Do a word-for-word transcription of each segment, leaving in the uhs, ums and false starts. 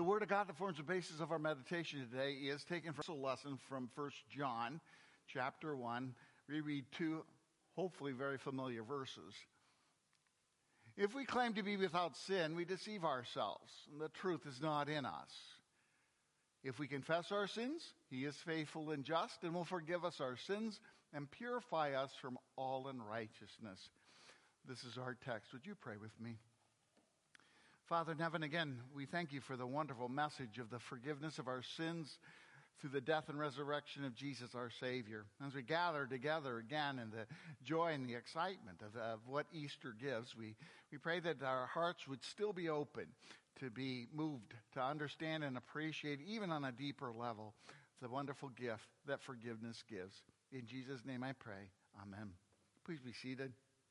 Word of God that forms the basis of our meditation today is taken from a lesson from First John chapter one. We read two, hopefully very familiar verses. If we claim to be without sin, we deceive ourselves, and the truth is not in us. If we confess our sins, he is faithful and just and will forgive us our sins and purify us from all unrighteousness. This is our text. Would you pray with me? Father in heaven, again, we thank you for the wonderful message of the forgiveness of our sins through the death and resurrection of Jesus, our Savior. As we gather together again in the joy and the excitement of, of what Easter gives, we, we pray that our hearts would still be open to be moved, to understand and appreciate, even on a deeper level, the wonderful gift that forgiveness gives. In Jesus' name I pray. Amen. Please be seated.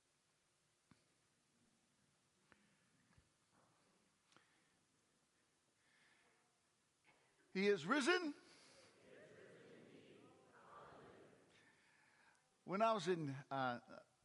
He is risen. When I was in, uh,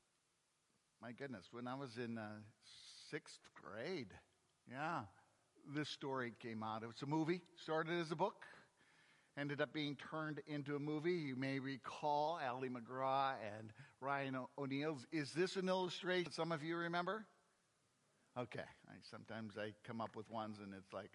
my goodness, when I was in uh, sixth grade, yeah, this story came out. It was a movie, started as a book, ended up being turned into a movie. You may recall Ally McGraw and Ryan O'Neal. Is this an illustration some of you remember? Okay, I, sometimes I come up with ones and it's like,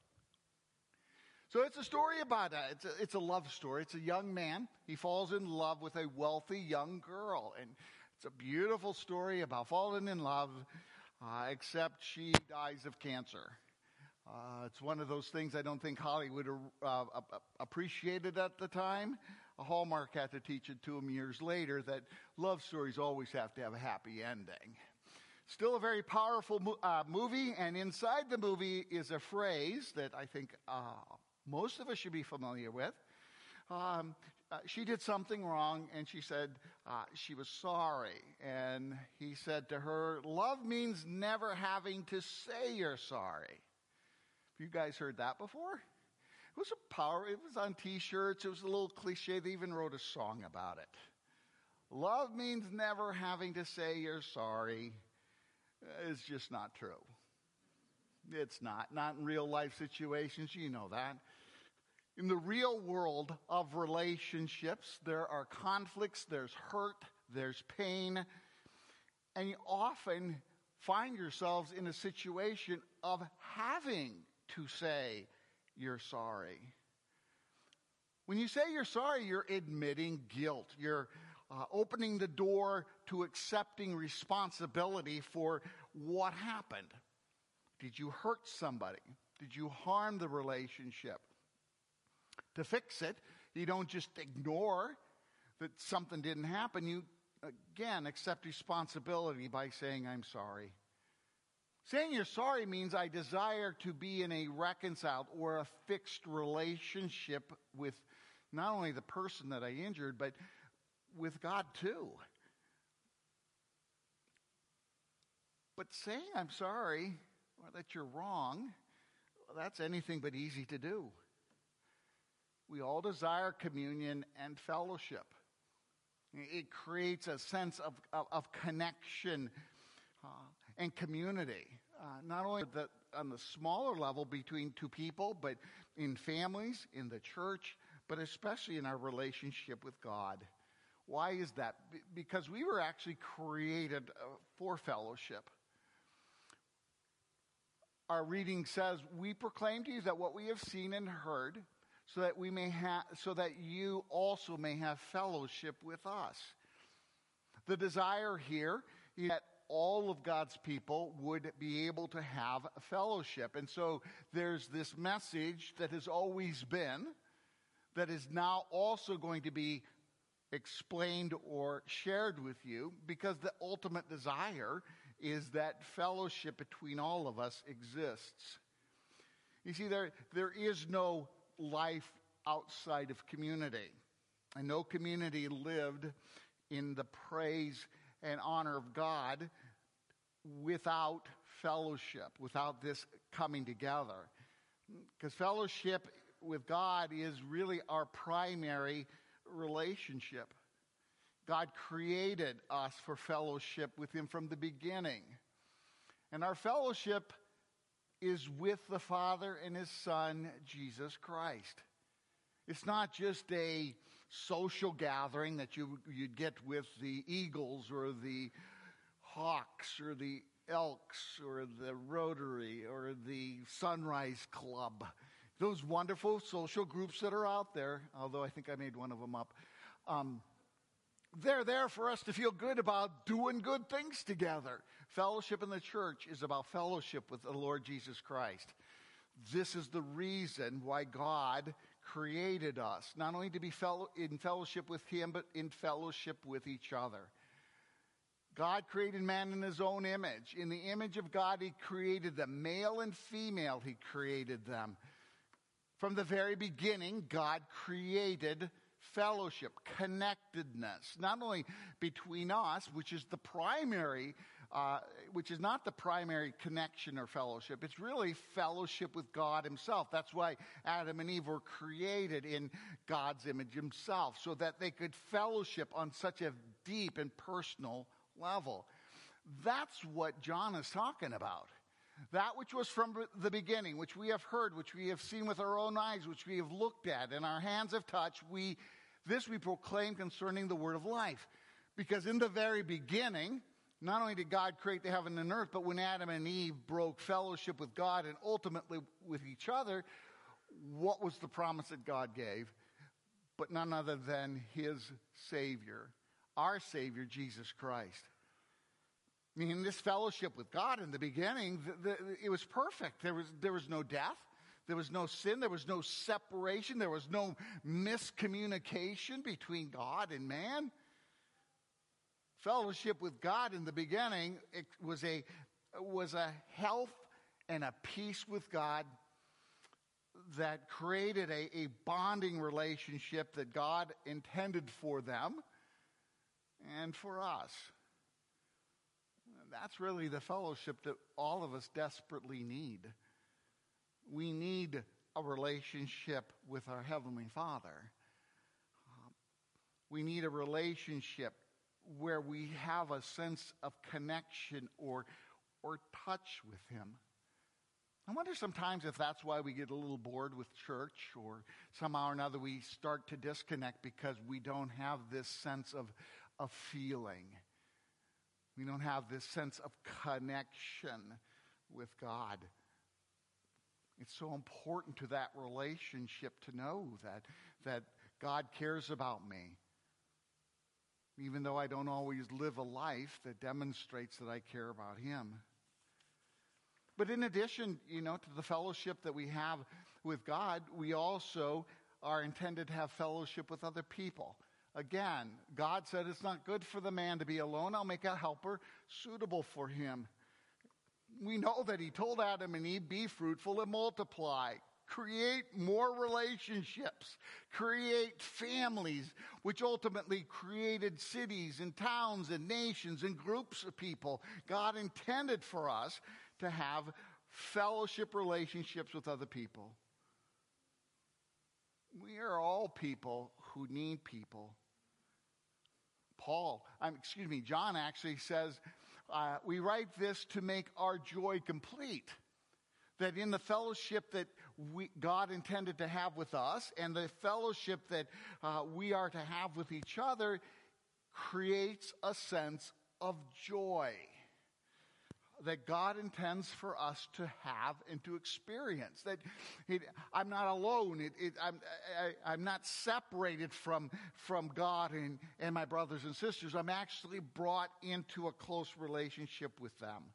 so it's a story about a, it's a, it's a love story. It's a young man. He falls in love with a wealthy young girl. And it's a beautiful story about falling in love, uh, except she dies of cancer. Uh, it's one of those things I don't think Hollywood uh, appreciated at the time. A Hallmark had to teach it to him years later that love stories always have to have a happy ending. Still a very powerful mo- uh, movie, and inside the movie is a phrase that I think uh, most of us should be familiar with. Um, uh, she did something wrong, and she said uh, she was sorry. And he said to her, love means never having to say you're sorry. Have you guys heard that before? It was a power. It was on T-shirts. It was a little cliche. They even wrote a song about it. Love means never having to say you're sorry. It's just not true. It's not. Not in real life situations. You know that. In the real world of relationships, there are conflicts, there's hurt, there's pain, and you often find yourselves in a situation of having to say you're sorry. When you say you're sorry, you're admitting guilt. You're uh, opening the door to accepting responsibility for what happened. Did you hurt somebody? Did you harm the relationship? To fix it, you don't just ignore that something didn't happen. You, again, accept responsibility by saying, I'm sorry. Saying you're sorry means I desire to be in a reconciled or a fixed relationship with not only the person that I injured, but with God too. But saying I'm sorry or that you're wrong, well, that's anything but easy to do. We all desire communion and fellowship. It creates a sense of, of, of connection uh, and community. Uh, not only the, on the smaller level between two people, but in families, in the church, but especially in our relationship with God. Why is that? Be- because we were actually created uh, for fellowship. Our reading says, we proclaim to you that what we have seen and heard, so that we may have, so that you also may have fellowship with us. The desire here is that all of God's people would be able to have fellowship. And so there's this message that has always been, that is now also going to be explained or shared with you, because the ultimate desire is that fellowship between all of us exists. You see, there there is no life outside of community. And no community lived in the praise and honor of God without fellowship, without this coming together. Because fellowship with God is really our primary relationship. God created us for fellowship with Him from the beginning. And our fellowship is with the Father and his Son, Jesus Christ. It's not just a social gathering that you, you'd get with the Eagles or the Hawks or the Elks or the Rotary or the Sunrise Club. Those wonderful social groups that are out there, although I think I made one of them up. Um, they're there for us to feel good about doing good things together. Fellowship in the church is about fellowship with the Lord Jesus Christ. This is the reason why God created us, not only to be fellow, in fellowship with him, but in fellowship with each other. God created man in his own image. In the image of God, he created them. Male and female, he created them. From the very beginning, God created fellowship, connectedness, not only between us, which is the primary, uh, which is not the primary connection or fellowship. It's really fellowship with God himself. That's why Adam and Eve were created in God's image himself, so that they could fellowship on such a deep and personal level. That's what John is talking about. That which was from the beginning, which we have heard, which we have seen with our own eyes, which we have looked at, and our hands have touched, we, this we proclaim concerning the word of life. Because in the very beginning, not only did God create the heaven and earth, but when Adam and Eve broke fellowship with God and ultimately with each other, what was the promise that God gave? But none other than his Savior, our Savior, Jesus Christ. I mean, this fellowship with God in the beginning, the, the, it was perfect. There was, there was no death. There was no sin. There was no separation. There was no miscommunication between God and man. Fellowship with God in the beginning, it was a, was a health and a peace with God that created a, a bonding relationship that God intended for them and for us. That's really the fellowship that all of us desperately need. We need a relationship with our Heavenly Father. Um, we need a relationship where we have a sense of connection or, or touch with Him. I wonder sometimes if that's why we get a little bored with church, or somehow or another we start to disconnect because we don't have this sense of, of feeling. We don't have this sense of connection with God. It's so important to that relationship to know that, that God cares about me. Even though I don't always live a life that demonstrates that I care about Him. But in addition, you know, to the fellowship that we have with God, we also are intended to have fellowship with other people. Again, God said it's not good for the man to be alone. I'll make a helper suitable for him. We know that He told Adam and Eve, be fruitful and multiply. Create more relationships. Create families, which ultimately created cities and towns and nations and groups of people. God intended for us to have fellowship relationships with other people. We are all people who need people. Paul, um, excuse me, John actually says, uh, we write this to make our joy complete. That in the fellowship that we, God intended to have with us and the fellowship that uh, we are to have with each other creates a sense of joy that God intends for us to have and to experience. That it, I'm not alone. It, it, I'm, I, I'm not separated from, from God and, and my brothers and sisters. I'm actually brought into a close relationship with them.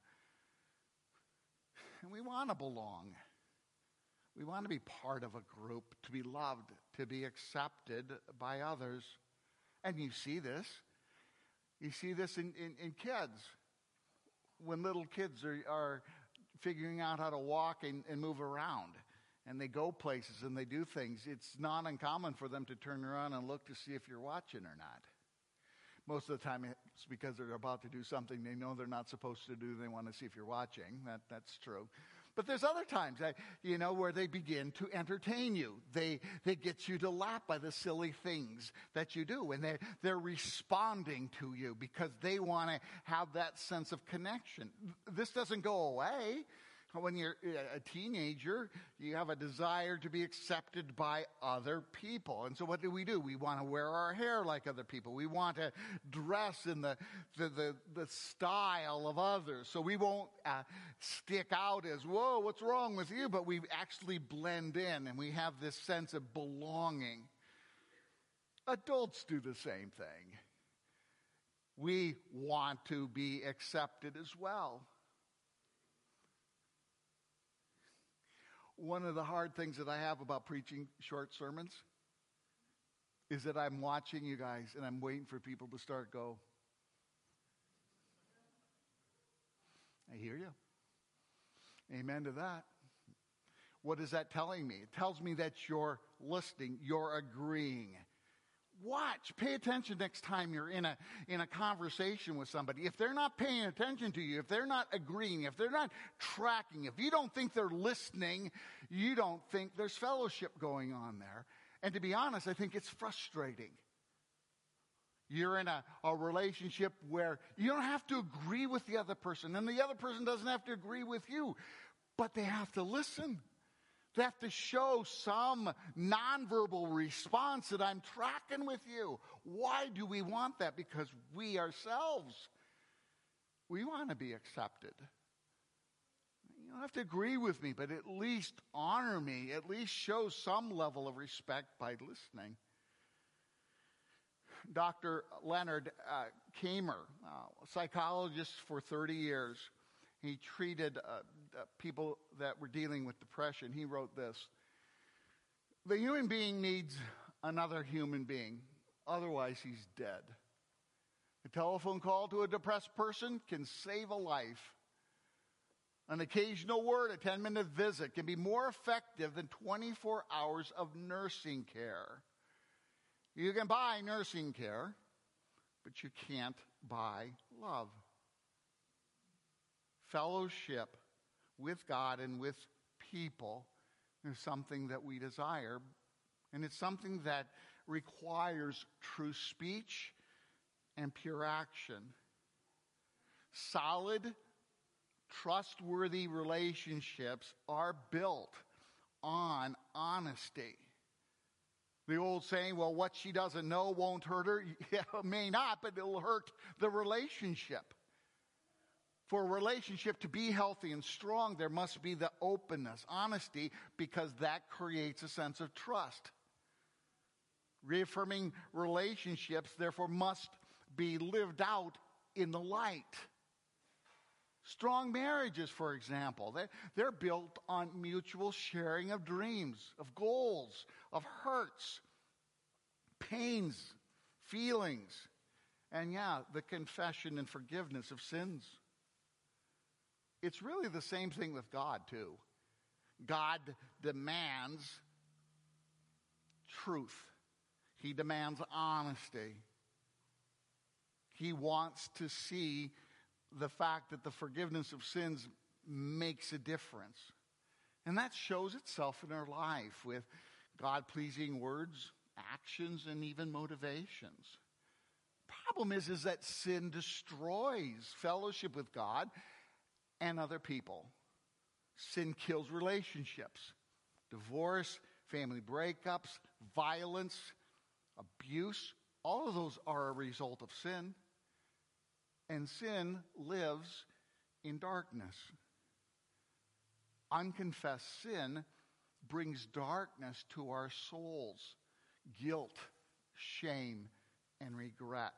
And we want to belong. We want to be part of a group, to be loved, to be accepted by others. And you see this. You see this in, in, in kids. When little kids are, are figuring out how to walk and, and move around, and they go places and they do things, it's not uncommon for them to turn around and look to see if you're watching or not. Most of the time it's because they're about to do something they know they're not supposed to do. They want to see if you're watching. That, that's true. But there's other times, you know, where they begin to entertain you. They they get you to laugh by the silly things that you do. And they're, they're responding to you because they want to have that sense of connection. This doesn't go away. When you're a teenager, you have a desire to be accepted by other people. And so what do we do? We want to wear our hair like other people. We want to dress in the, the, the, the style of others. So we won't uh, stick out as, whoa, what's wrong with you? But we actually blend in, and we have this sense of belonging. Adults do the same thing. We want to be accepted as well. One of the hard things that I have about preaching short sermons is that I'm watching you guys and I'm waiting for people to start go. I hear you. Amen to that. What is that telling me? It tells me that you're listening, you're agreeing. Watch, pay attention next time you're in a in a conversation with somebody. If they're not paying attention to you, if they're not agreeing, if they're not tracking, if you don't think they're listening, you don't think there's fellowship going on there. And to be honest, I think it's frustrating. You're in a, a relationship where you don't have to agree with the other person, and the other person doesn't have to agree with you, but they have to listen. They have to show some nonverbal response that I'm tracking with you. Why do we want that? Because we ourselves, we want to be accepted. You don't have to agree with me, but at least honor me. At least show some level of respect by listening. Doctor Leonard uh, Kamer, uh, psychologist for thirty years, he treated uh, uh, people that were dealing with depression. He wrote this: the human being needs another human being. Otherwise, he's dead. A telephone call to a depressed person can save a life. An occasional word, a ten-minute visit can be more effective than twenty-four hours of nursing care. You can buy nursing care, but you can't buy love. Fellowship with God and with people is something that we desire, and it's something that requires true speech and pure action. Solid, trustworthy relationships are built on honesty. The old saying, well, what she doesn't know won't hurt her. Yeah, it may not, but it'll hurt the relationship. For a relationship to be healthy and strong, there must be the openness, honesty, because that creates a sense of trust. Reaffirming relationships, therefore, must be lived out in the light. Strong marriages, for example, they're, they're built on mutual sharing of dreams, of goals, of hurts, pains, feelings, and yeah, the confession and forgiveness of sins. It's really the same thing with God, too. God demands truth. He demands honesty. He wants to see the fact that the forgiveness of sins makes a difference. And that shows itself in our life with God-pleasing words, actions, and even motivations. Problem is, is that sin destroys fellowship with God and other people. Sin kills relationships. Divorce, family breakups, violence, abuse, all of those are a result of sin. And sin lives in darkness. Unconfessed sin brings darkness to our souls, guilt, shame, and regret.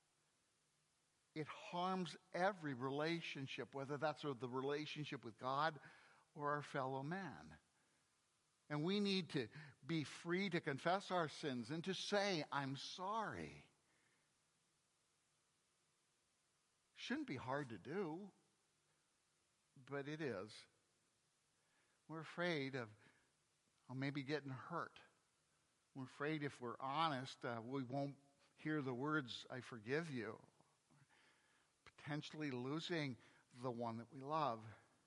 It harms every relationship, whether that's the relationship with God or our fellow man. And we need to be free to confess our sins and to say, I'm sorry. Shouldn't be hard to do, but it is. We're afraid of oh, maybe getting hurt. We're afraid if we're honest, uh, we won't hear the words, I forgive you. Potentially losing the one that we love.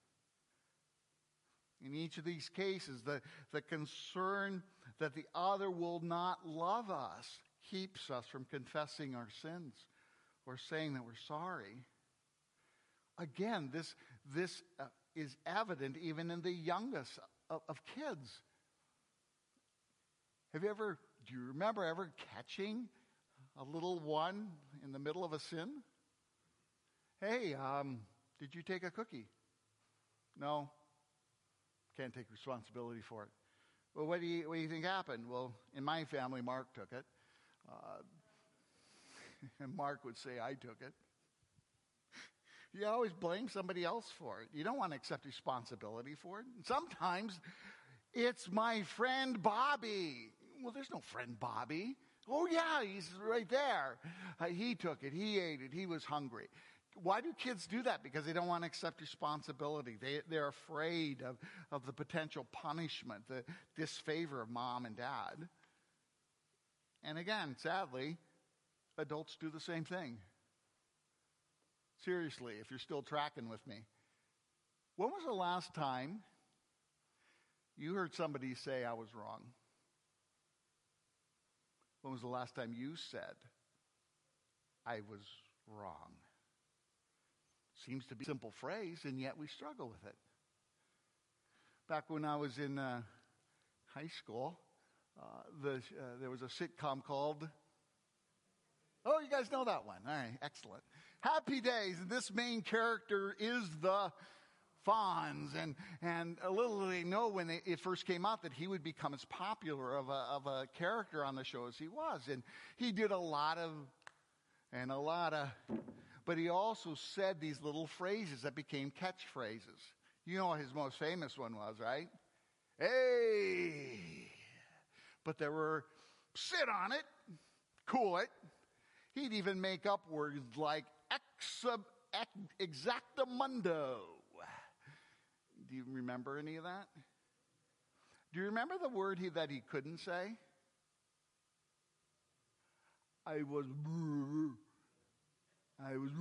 In each of these cases, the, the concern that the other will not love us keeps us from confessing our sins or saying that we're sorry. Again, this, this uh, is evident even in the youngest of, of kids. Have you ever, do you remember ever catching a little one in the middle of a sin? Hey, um, did you take a cookie? No. Can't take responsibility for it. Well, what do you, what do you think happened? Well, in my family, Mark took it. Uh, and Mark would say, I took it. You always blame somebody else for it. You don't want to accept responsibility for it. And sometimes it's my friend Bobby. Well, there's no friend Bobby. Oh, yeah, he's right there. Uh, he took it. He ate it. He was hungry. Why do kids do that? Because they don't want to accept responsibility. They, they're afraid of, of the potential punishment, the disfavor of mom and dad. And again, sadly, adults do the same thing. Seriously, if you're still tracking with me, when was the last time you heard somebody say, I was wrong? When was the last time you said, I was wrong? Seems to be a simple phrase, and yet we struggle with it. Back when I was in uh, high school, uh, the, uh, there was a sitcom called, oh, you guys know that one. All right, excellent. Happy Days, and this main character is the Fonz, and and little did they know when they, it first came out that he would become as popular of a of a character on the show as he was, and he did a lot of and a lot of, but he also said these little phrases that became catchphrases. You know what his most famous one was, right? Hey, but there were sit on it, cool it. He'd even make up words like ex, ex, exactamundo. Do you remember any of that? Do you remember the word he, that he couldn't say? I was, I was,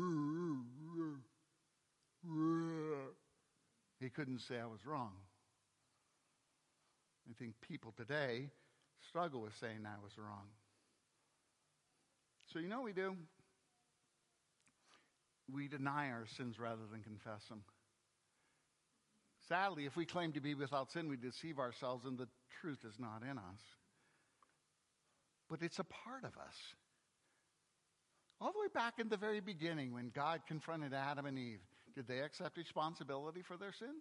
he couldn't say I was wrong. I think people today struggle with saying I was wrong. So you know what we do? We deny our sins rather than confess them. Sadly, if we claim to be without sin, we deceive ourselves and the truth is not in us. But it's a part of us. All the way back in the very beginning when God confronted Adam and Eve, did they accept responsibility for their sin?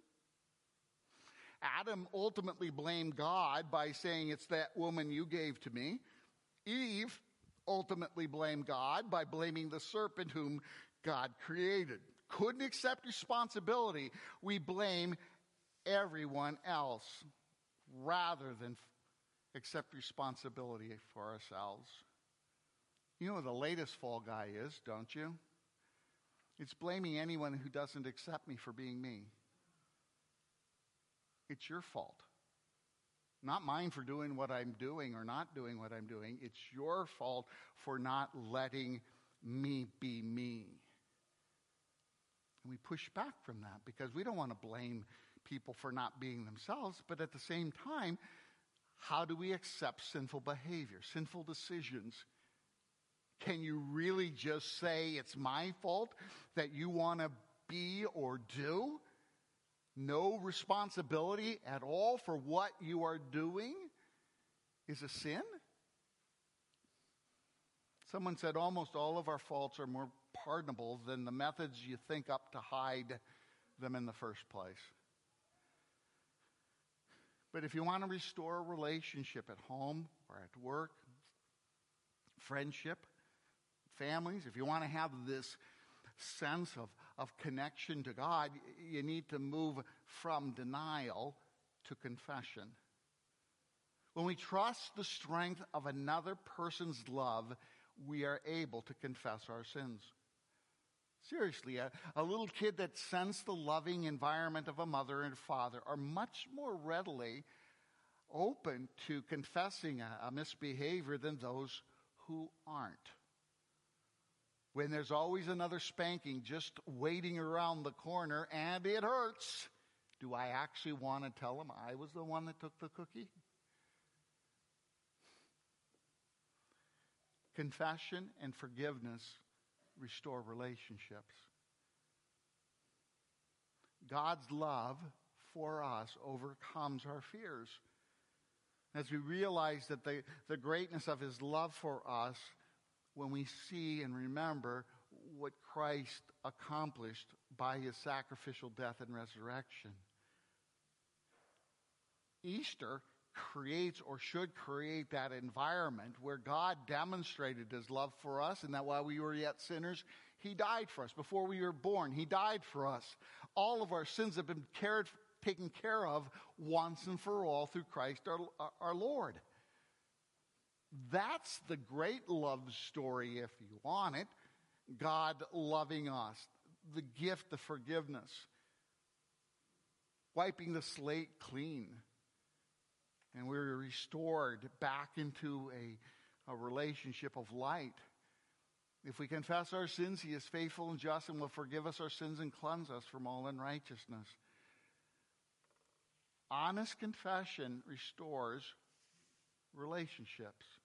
Adam ultimately blamed God by saying, it's that woman you gave to me. Eve ultimately blamed God by blaming the serpent whom God created. Couldn't accept responsibility. We blame everyone else rather than accept responsibility for ourselves. You know what the latest fall guy is, don't you? It's blaming anyone who doesn't accept me for being me. It's your fault. Not mine for doing what I'm doing or not doing what I'm doing. It's your fault for not letting me be me. And we push back from that because we don't want to blame people for not being themselves. But at the same time, how do we accept sinful behavior, sinful decisions? Can you really just say it's my fault that you want to be or do? No responsibility at all for what you are doing is a sin? Someone said almost all of our faults are more pardonable than the methods you think up to hide them in the first place. But if you want to restore a relationship at home or at work, friendship, families, if you want to have this sense of, of connection to God, you need to move from denial to confession. When we trust the strength of another person's love, we are able to confess our sins. Seriously, a, a little kid that sensed the loving environment of a mother and father are much more readily open to confessing a, a misbehavior than those who aren't. When there's always another spanking just waiting around the corner and it hurts, do I actually want to tell them I was the one that took the cookie? Confession and forgiveness restore relationships. God's love for us overcomes our fears. As we realize that the, the greatness of his love for us, when we see and remember what Christ accomplished by his sacrificial death and resurrection. Easter creates or should create that environment where God demonstrated his love for us, and that while we were yet sinners, he died for us. Before we were born, he died for us. All of our sins have been cared, taken care of once and for all through Christ our, our Lord. That's the great love story, if you want it. God loving us, the gift of forgiveness, wiping the slate clean. And we're restored back into a, a relationship of light. If we confess our sins, he is faithful and just and will forgive us our sins and cleanse us from all unrighteousness. Honest confession restores relationships.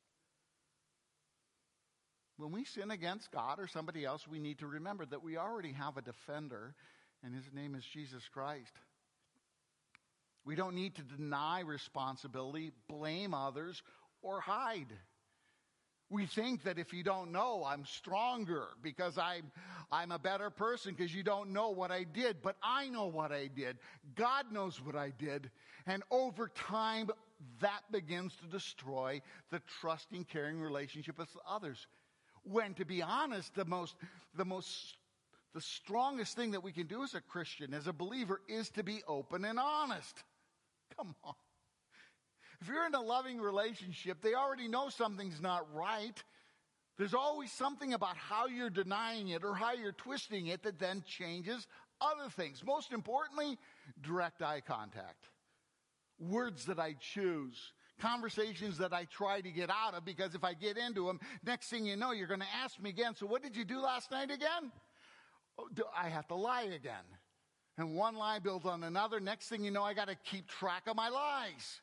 When we sin against God or somebody else, we need to remember that we already have a defender, and his name is Jesus Christ. We don't need to deny responsibility, blame others, or hide. We think that if you don't know, I'm stronger because I'm, I'm a better person because you don't know what I did. But I know what I did. God knows what I did. And over time, that begins to destroy the trusting, caring relationship with others. When, to be honest, the most, the most, the strongest thing that we can do as a Christian, as a believer, is to be open and honest. Come on. If you're in a loving relationship, they already know something's not right. There's always something about how you're denying it or how you're twisting it that then changes other things. Most importantly, direct eye contact. Words that I choose. Conversations that I try to get out of, because if I get into them, next thing you know, you're going to ask me again, so what did you do last night again? Oh, I have to lie again. And one lie builds on another. Next thing you know, I got to keep track of my lies.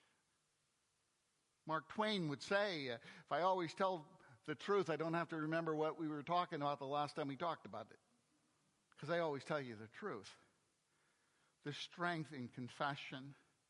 Mark Twain would say, uh, if I always tell the truth, I don't have to remember what we were talking about the last time we talked about it. Because I always tell you the truth. There's strength in confession.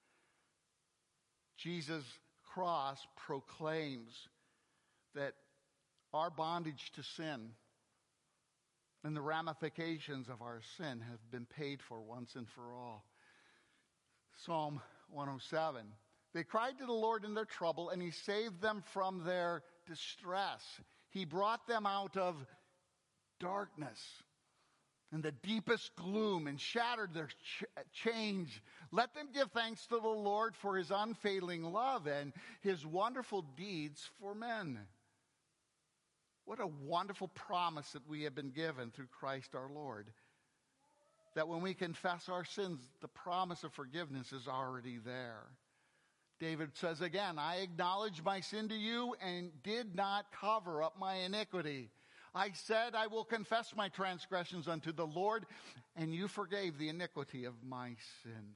Jesus' cross proclaims that our bondage to sin and the ramifications of our sin have been paid for once and for all. Psalm one oh seven. They cried to the Lord in their trouble, and he saved them from their distress. He brought them out of darkness and the deepest gloom and shattered their ch- chains. Let them give thanks to the Lord for his unfailing love and his wonderful deeds for men. What a wonderful promise that we have been given through Christ our Lord. That when we confess our sins, the promise of forgiveness is already there. David says again, I acknowledge my sin to you and did not cover up my iniquity. I said, I will confess my transgressions unto the Lord, and you forgave the iniquity of my sin.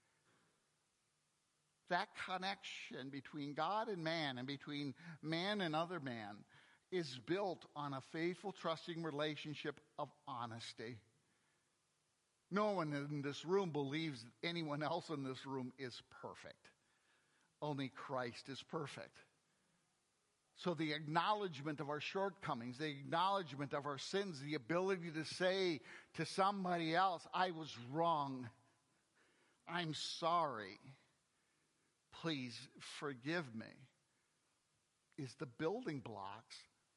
That connection between God and man and between man and other man is built on a faithful, trusting relationship of honesty. No one in this room believes that anyone else in this room is perfect. Only Christ is perfect. So the acknowledgement of our shortcomings, the acknowledgement of our sins, the ability to say to somebody else, I was wrong. I'm sorry. Please forgive me, is the building blocks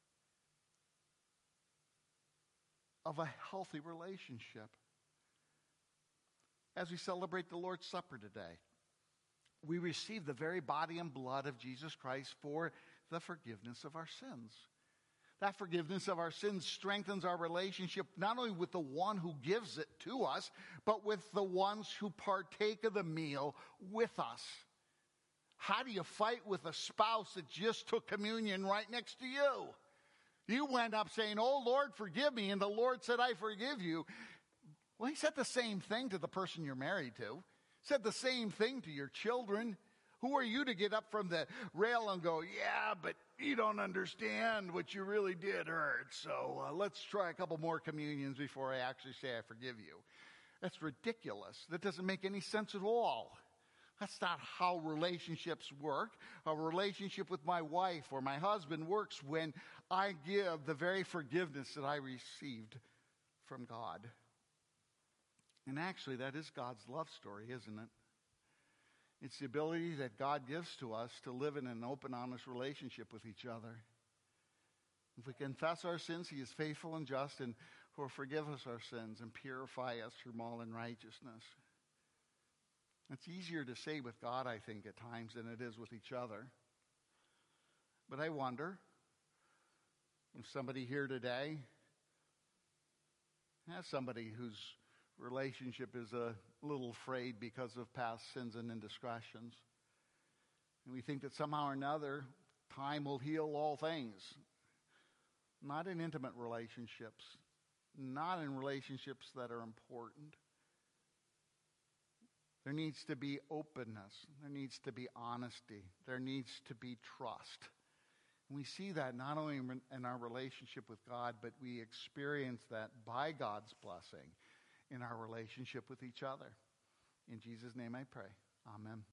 of a healthy relationship. As we celebrate the Lord's Supper today, we receive the very body and blood of Jesus Christ for the forgiveness of our sins. That forgiveness of our sins strengthens our relationship not only with the one who gives it to us, but with the ones who partake of the meal with us. How do you fight with a spouse that just took communion right next to you? You went up saying, oh, Lord, forgive me. And the Lord said, I forgive you. Well, he said the same thing to the person you're married to. Said the same thing to your children. Who are you to get up from the rail and go, yeah, but you don't understand what you really did hurt. So uh, let's try a couple more communions before I actually say I forgive you. That's ridiculous. That doesn't make any sense at all. That's not how relationships work. A relationship with my wife or my husband works when I give the very forgiveness that I received from God. And actually, that is God's love story, isn't it? It's the ability that God gives to us to live in an open, honest relationship with each other. If we confess our sins, He is faithful and just and will forgive us our sins and purify us from all unrighteousness. It's easier to say with God, I think, at times than it is with each other. But I wonder if somebody here today has somebody whose relationship is a little frayed because of past sins and indiscretions. And we think that somehow or another, time will heal all things. Not in intimate relationships, not in relationships that are important. There needs to be openness. There needs to be honesty. There needs to be trust. And we see that not only in our relationship with God, but we experience that by God's blessing in our relationship with each other. In Jesus' name I pray. Amen.